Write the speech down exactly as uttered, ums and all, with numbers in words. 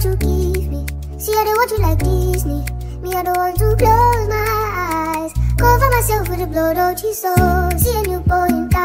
what you give me. See, I don't want you like Disney. Me, I don't want to close my eyes. Cover myself with the blood of Jesus. See a new boy in